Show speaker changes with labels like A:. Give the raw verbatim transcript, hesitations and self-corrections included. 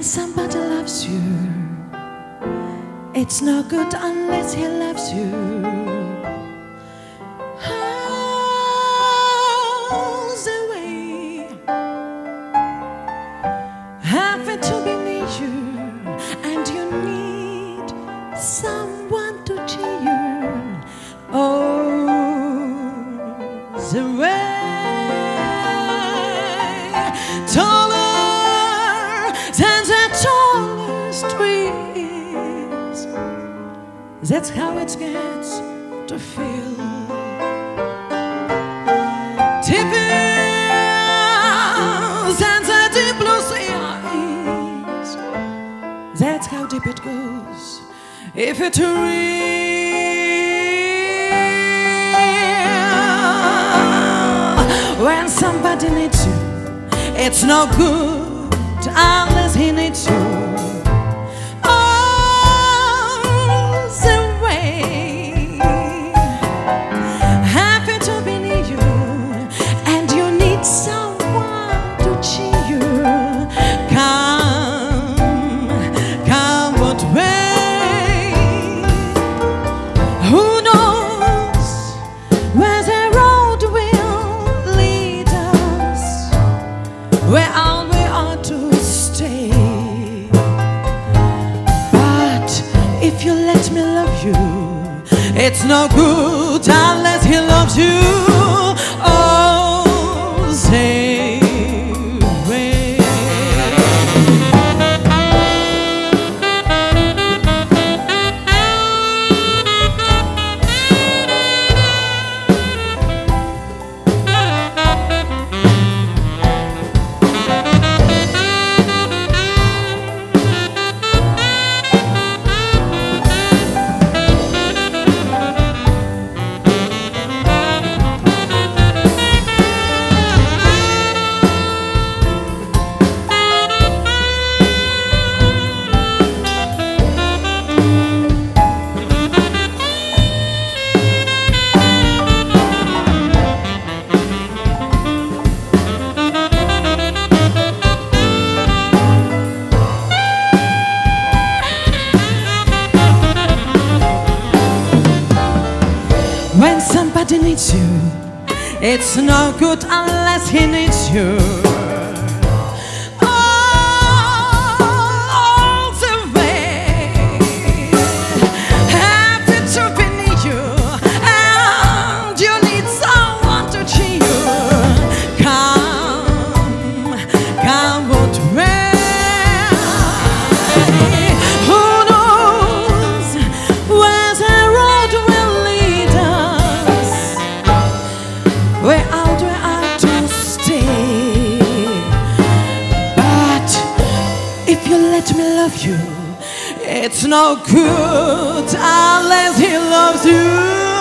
A: When somebody loves you, it's no good unless he loves you. How's the way? Happy to be near you, and you need someone to cheer you. Oh, the way. Taller than the tallest trees. That's how it gets to feel. Deeper than the deep blue seas. That's how deep it goes. If it's real, when somebody needs you, it's no good unless he needs you. Oh, the way. Happy to be near you, and you need someone to cheer you. Come, come what way. Who knows where the road will lead us? Where are we ought to stay? But if you let me love you, it's no good unless he loves you. Oh, say way. When somebody needs you, it's no good unless he needs you. All the way. Happy to be near you, and you need someone to cheer you. Come, come what way. Who knows where the road will lead us? Where out we are to stay. But if you let me love you, it's no good unless he loves you.